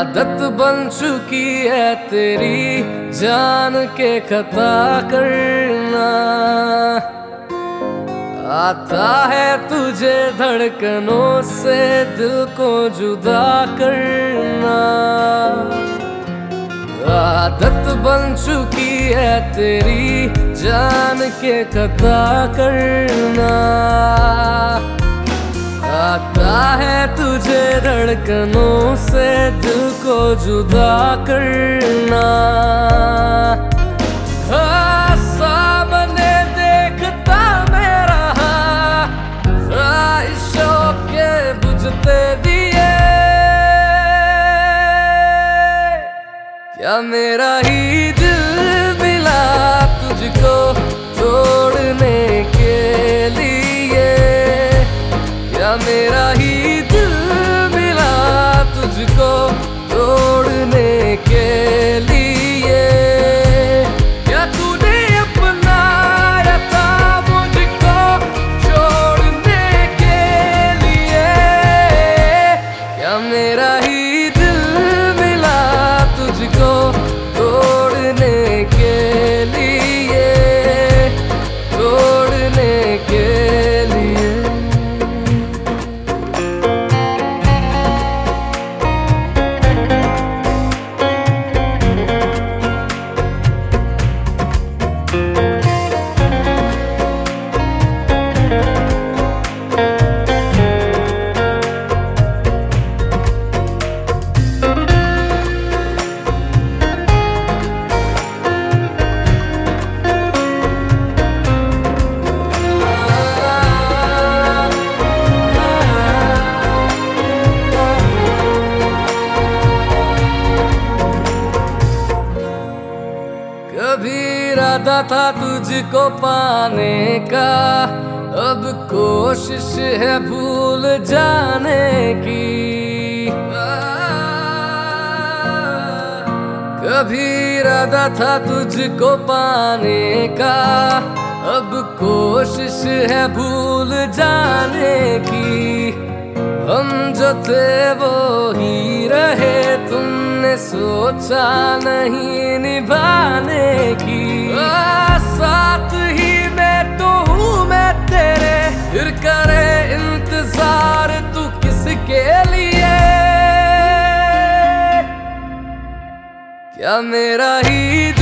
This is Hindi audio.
आदत बन चुकी है तेरी जान के खता करना। आता है तुझे धड़कनों से दिल को जुदा करना। आदत बन चुकी है तेरी जान के खता करना। आता है तुझे धड़कनों से दिल को जुदा करना। सामने देखता मैं रहा ख्वाहिशों के बुझते दिए। क्या मेरा ही दिल मिला तुझको तोड़ने के लिए? क्या मेरा ही दिल मिला तुझको तोड़ने के लिए? क्या तूने अपनाया था मुझको छोड़ने के लिए? क्या मेरा ही दिल मिला तुझको तोड़ने के लिए? तोड़ने के लिए। कभी इरादा था तुझको पाने का, अब कोशिश है भूल जाने की। कभी इरादा था तुझको पाने का, अब कोशिश है भूल जाने की। हम जो थे वो ही रहे, तुमने सोचा नहीं निभाने की। साथ ही मैं तो हूँ मैं तेरे, फिर करे इंतजार तू किसके लिए? क्या मेरा ही